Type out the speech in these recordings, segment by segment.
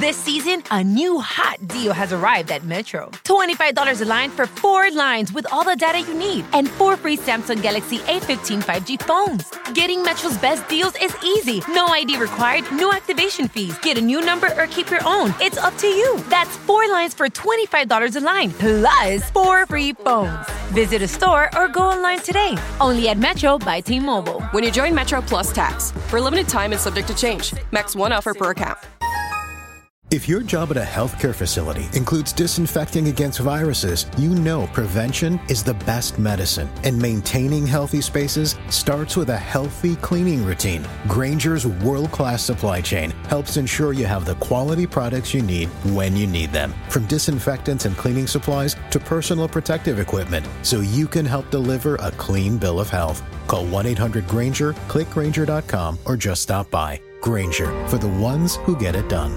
This season, a new hot deal has arrived at Metro. $25 a line for 4 lines with all the data you need and 4 free Samsung Galaxy A15 5G phones. Getting Metro's best deals is easy. No ID required, no activation fees. Get a new number or keep your own. It's up to you. That's 4 lines for $25 a line, plus 4 free phones. Visit a store or go online today. Only at Metro by T-Mobile. When you join Metro Plus Tax. For a limited time and subject to change. Max 1 offer per account. If your job at a healthcare facility includes disinfecting against viruses, you know prevention is the best medicine. And maintaining healthy spaces starts with a healthy cleaning routine. Grainger's world-class supply chain helps ensure you have the quality products you need when you need them. From disinfectants and cleaning supplies to personal protective equipment, so you can help deliver a clean bill of health. Call 1-800-GRAINGER, click Grainger.com, or just stop by. Grainger, for the ones who get it done.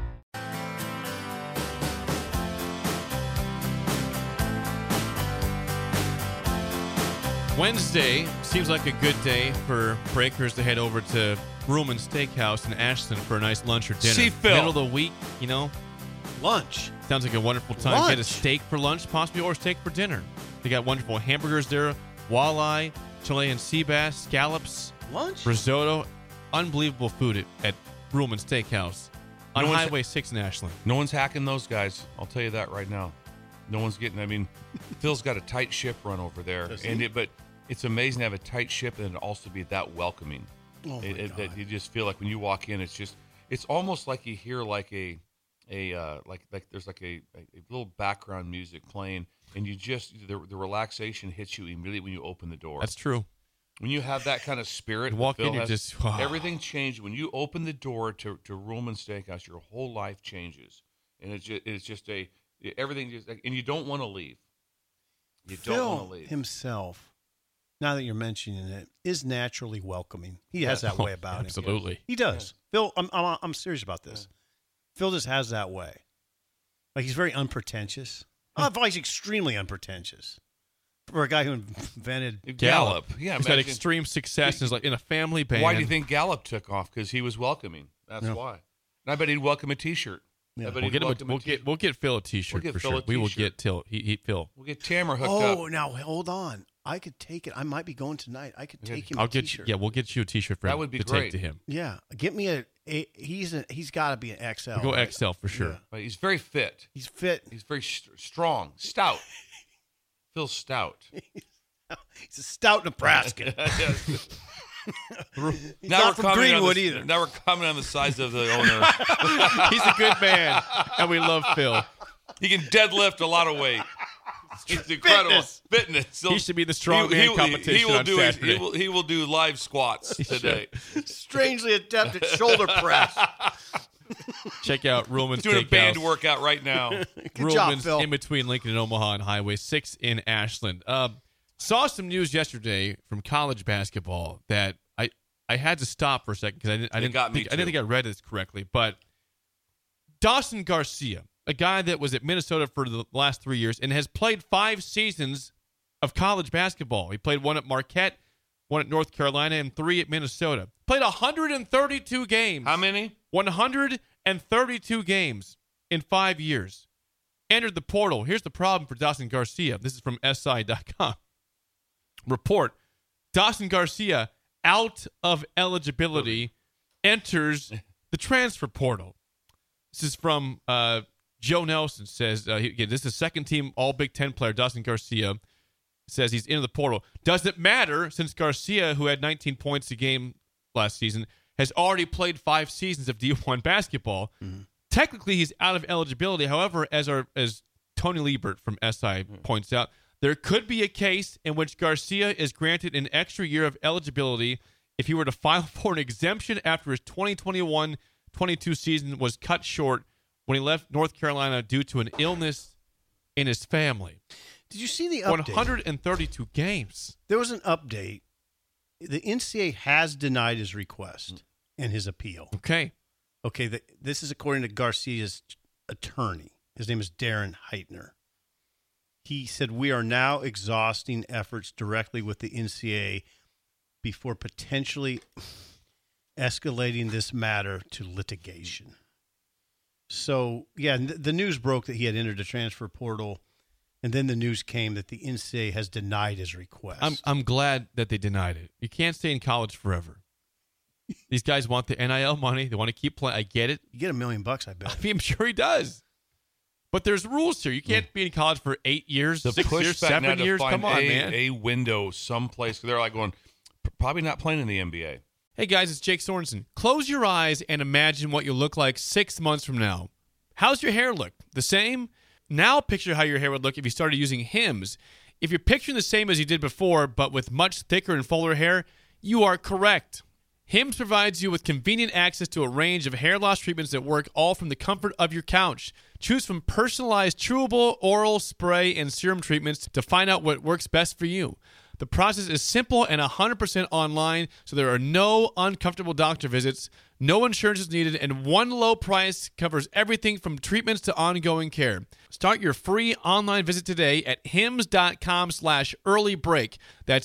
Wednesday seems like a good day for breakers to head over to Ruhlman Steakhouse in Ashland for a nice lunch or dinner. See, Phil. Middle of the week, you know. Lunch. Sounds like a wonderful time. Lunch. Get a steak for lunch, possibly, or steak for dinner. They got wonderful hamburgers there, walleye, Chilean sea bass, scallops, Lunch? risotto. Unbelievable food at Ruhlman Steakhouse on Highway 6 in Ashland. No one's hacking those guys. I'll tell you that right now. No one's getting. I mean, Phil's got a tight ship run over there, but it's amazing to have a tight ship and also be that welcoming. Oh my God. That you just feel like when you walk in, it's almost like you hear like a there's like a little background music playing, and you just the relaxation hits you immediately when you open the door. That's true. When you have that kind of spirit, You walk Phil in, you're has, just, wow. everything changes. When you open the door to Ruhlman Steakhouse, your whole life changes, and it's just everything just, and you don't want to leave. You don't want to leave. Himself, now that you're mentioning it, is naturally welcoming. He has that way about him. Absolutely. He does. Phil, I'm serious about this. Phil just has that way. Like, he's very unpretentious. He's extremely unpretentious. For a guy who invented Gallup. Yeah, he's got extreme success in a family band. Why do you think Gallup took off? Because he was welcoming. That's why. And I bet he'd welcome a T-shirt. Yeah. We'll get Phil a T-shirt for sure. We will get Phil. We'll get Tamara hooked up. Oh, now hold on. I could take it. I might be going tonight. I could take him. I'll a get T-shirt. you. Yeah, we'll get you a T-shirt for That him would be to great. take to him. Yeah, get me he's got to be an XL. We'll go right? XL for sure. Yeah. But he's very fit. He's fit. He's very strong, stout. Phil's stout. He's a stout Nebraskan. He's not from Greenwood either. Now we're coming on the size of the owner. He's a good man, and we love Phil. He can deadlift a lot of weight. He's incredible. Fitness. He should be the strongman competition on Saturday. He will do live squats today. Strangely adept at shoulder press. Check out Ruhlman He's doing a Steakhouse. band workout right now. Good job, Ruhlman's Phil. in between Lincoln and Omaha on Highway 6 in Ashland. Saw some news yesterday from college basketball that I had to stop for a second because I didn't think I read this correctly. But Dawson Garcia, a guy that was at Minnesota for the last 3 years and has played 5 seasons of college basketball. He played 1 at Marquette, 1 at North Carolina, and 3 at Minnesota. Played 132 games. How many? 132 games in 5 years. Entered the portal. Here's the problem for Dawson Garcia. This is from SI.com. Report: Dawson Garcia, out of eligibility, enters the transfer portal. This is from Joe Nelson. Says, again, this is second-team All-Big Ten player, Dawson Garcia. Says he's into the portal. Doesn't matter since Garcia, who had 19 points a game last season, has already played 5 seasons of D1 basketball. Mm-hmm. Technically, he's out of eligibility. However, as Tony Liebert from SI points out, there could be a case in which Garcia is granted an extra year of eligibility if he were to file for an exemption after his 2021-22 season was cut short when he left North Carolina due to an illness in his family. Did you see the update? 132 games. There was an update. The NCAA has denied his request and his appeal. Okay. This is according to Garcia's attorney. His name is Darren Heitner. He said, we are now exhausting efforts directly with the NCAA before potentially escalating this matter to litigation. So, yeah, the news broke that he had entered the transfer portal, and then the news came that the NCAA has denied his request. I'm glad that they denied it. You can't stay in college forever. These guys want the NIL money. They want to keep playing. I get it. You get $1 million, I bet. I mean, I'm sure he does. But there's rules here. You can't be in college for 8 years, The 6 years, pushback now 7 to years. find Come on, man. a window someplace. They're like going, probably not playing in the NBA. Hey, guys, it's Jake Sorensen. Close your eyes and imagine what you'll look like 6 months from now. How's your hair look? The same? Now picture how your hair would look if you started using Hims. If you're picturing the same as you did before, but with much thicker and fuller hair, you are correct. Hims provides you with convenient access to a range of hair loss treatments that work all from the comfort of your couch. Choose from personalized chewable, oral, spray, and serum treatments to find out what works best for you. The process is simple and 100% online, so there are no uncomfortable doctor visits, no insurance is needed, and one low price covers everything from treatments to ongoing care. Start your free online visit today at hims.com/earlybreak. That's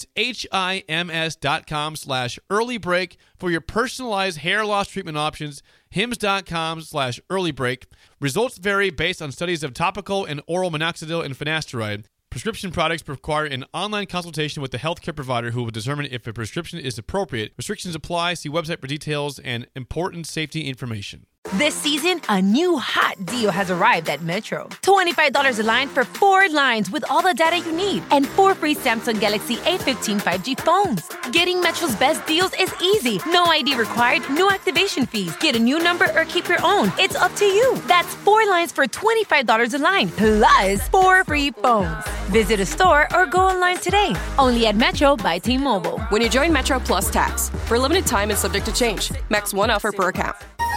HIMS.com/earlybreak for your personalized hair loss treatment options. hims.com/earlybreak. Results vary based on studies of topical and oral minoxidil and finasteride. Prescription products require an online consultation with the healthcare provider who will determine if a prescription is appropriate. Restrictions apply. See website for details and important safety information. This season, a new hot deal has arrived at Metro. $25 a line for 4 lines with all the data you need and 4 free Samsung Galaxy A15 5G phones. Getting Metro's best deals is easy. No ID required, no activation fees. Get a new number or keep your own. It's up to you. That's 4 lines for $25 a line, plus 4 free phones. Visit a store or go online today. Only at Metro by T-Mobile. When you join Metro Plus Tax, for a limited time and subject to change. Max 1 offer per account.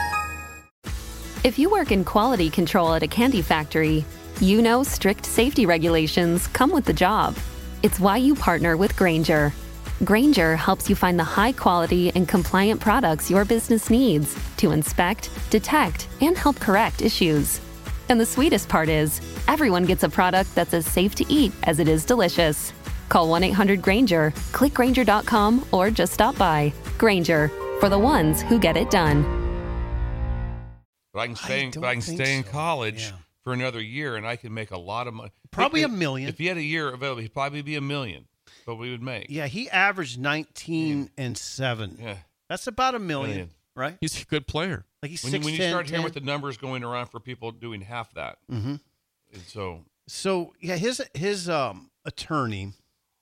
If you work in quality control at a candy factory, you know strict safety regulations come with the job. It's why you partner with Grainger. Grainger helps you find the high-quality and compliant products your business needs to inspect, detect, and help correct issues. And the sweetest part is, everyone gets a product that's as safe to eat as it is delicious. Call 1-800-GRAINGER, click Grainger.com, or just stop by. Grainger, for the ones who get it done. But I can stay in college for another year, and I can make a lot of money. Probably $1 million. If he had a year available, he'd probably be $1 million. But we would make. Yeah, he averaged 19 and 7. Yeah, that's about $1 million, right? He's a good player. Like he's when 6'10", you start hearing with the numbers going around for people doing half that, and so yeah, his attorney,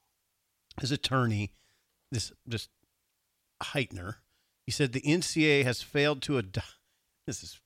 this Heitner, he said the NCAA has failed to adopt. This is.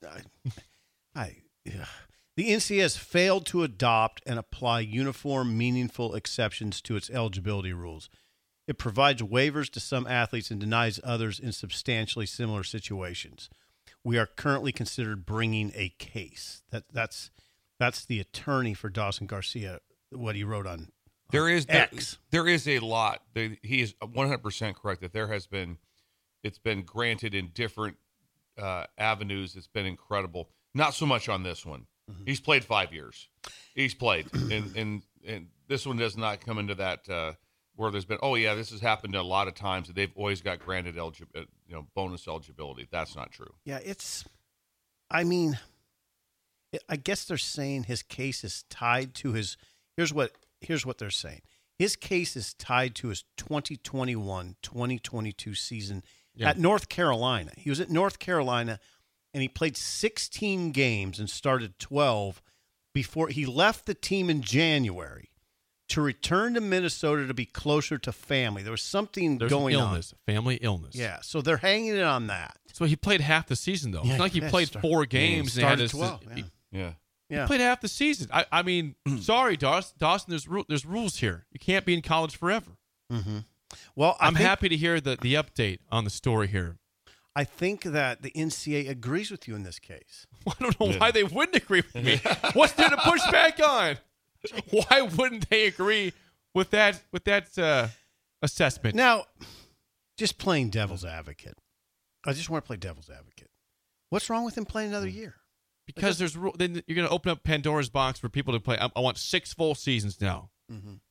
The NCAA has failed to adopt and apply uniform, meaningful exceptions to its eligibility rules. It provides waivers to some athletes and denies others in substantially similar situations. We are currently considered bringing a case. That's the attorney for Dawson Garcia, what he wrote on X. There is a lot. He is 100% correct that it's been granted in different avenues. It's been incredible. Not so much on this one. Mm-hmm. He's played 5 years. He's played, and this one does not come into that where there's been. Oh yeah, this has happened a lot of times. That they've always got granted bonus eligibility. That's not true. Yeah, I guess they're saying his case is tied to his. Here's what they're saying. His case is tied to his 2021-2022 season. Yeah. At North Carolina. He was at North Carolina, and he played 16 games and started 12 before he left the team in January to return to Minnesota to be closer to family. There was something going on. Family illness. Yeah, so they're hanging it on that. So he played half the season, though. It's not like he played 4 games. And started 12. Yeah. He played half the season. I mean, sorry, Dawson, there's rules here. You can't be in college forever. Mm-hmm. Well, I'm happy to hear the update on the story here. I think that the NCAA agrees with you in this case. I don't know why they wouldn't agree with me. What's there to push back on? Why wouldn't they agree with that assessment? Now, just playing devil's advocate. I just want to play devil's advocate. What's wrong with him playing another year? Because then you're going to open up Pandora's box for people to play. I want 6 full seasons now. Mm-hmm.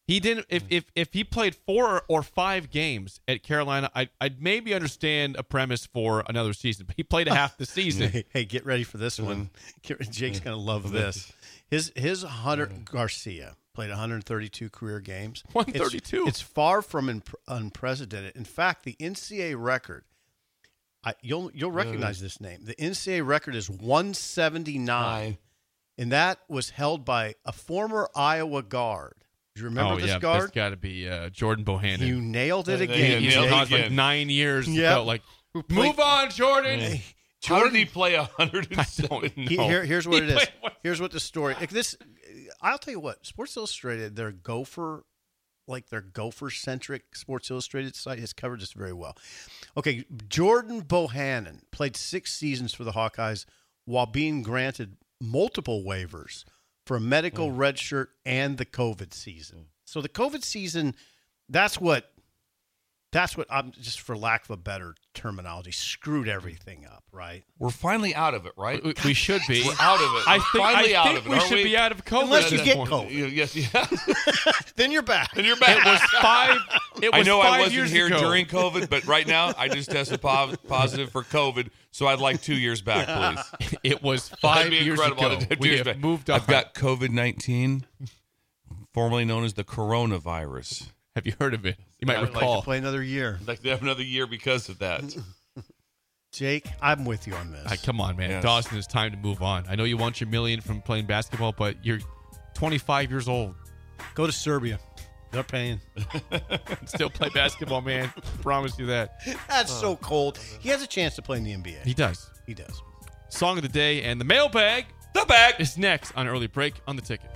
He didn't. If he played 4 or 5 games at Carolina, I'd maybe understand a premise for another season. But he played a half the season. Hey, get ready for this one. Jake's going to love this. His Hunter Garcia played 132 career games. 132. It's far from unprecedented. In fact, the NCAA record. You'll recognize this name. The NCAA record is 179, and that was held by a former Iowa guard. Do you remember this guard? It's got to be Jordan Bohannon. You nailed it again. He nailed it like 9 years. Yep. Felt like, move on, Jordan. Hey, How did he play 107? Here's what it is. Here's what the story. I'll tell you what. Sports Illustrated, their Gopher-centric Sports Illustrated site has covered this very well. Okay, Jordan Bohannon played 6 seasons for the Hawkeyes while being granted multiple waivers for a medical red shirt and the COVID season. So the COVID season, that's what I'm just, for lack of a better terminology, screwed everything up, right? We're finally out of it, right? We should be. We're out of it. I think out of it. we should be out of COVID. Unless you at get this point. COVID. Yes, yeah. Then you're back. And you're back. It was 5. I know I 5 wasn't years here ago. during COVID, but right now I just tested positive for COVID, so I'd like 2 years back, please. It was That'd 5 be years incredible. ago. I'd We years have back. moved on. I've got COVID-19, formerly known as the coronavirus. Have you heard of it? You might I'd like to recall. Play another year. I'd like to have another year because of that. Jake, I'm with you on this. Come on, man. Yes. Dawson, it's time to move on. I know you want your million from playing basketball, but you're 25 years old. Go to Serbia. They're paying. Still play basketball, man. Promise you that. That's so cold. He has a chance to play in the NBA. He does. He does. Song of the day and the mailbag. The bag. Is next on Early Break on the Ticket.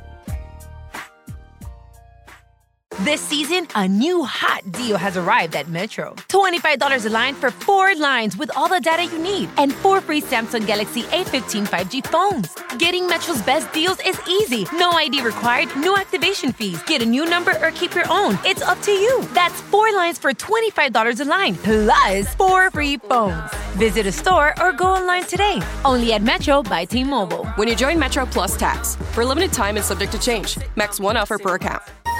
This season, a new hot deal has arrived at Metro. $25 a line for 4 lines with all the data you need and 4 free Samsung Galaxy A15 5G phones. Getting Metro's best deals is easy. No ID required, no activation fees. Get a new number or keep your own. It's up to you. That's 4 lines for $25 a line, plus 4 free phones. Visit a store or go online today. Only at Metro by T-Mobile. When you join Metro Plus Tax, for a limited time and subject to change. Max 1 offer per account.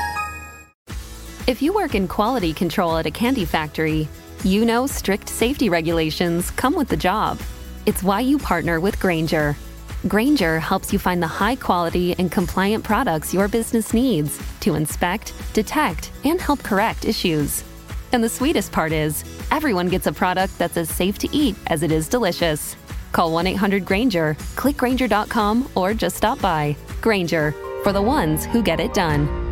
If you work in quality control at a candy factory, you know strict safety regulations come with the job. It's why you partner with Grainger. Grainger helps you find the high quality and compliant products your business needs to inspect, detect, and help correct issues. And the sweetest part is, everyone gets a product that's as safe to eat as it is delicious. Call 1-800-GRAINGER, click Grainger.com, or just stop by. Grainger, for the ones who get it done.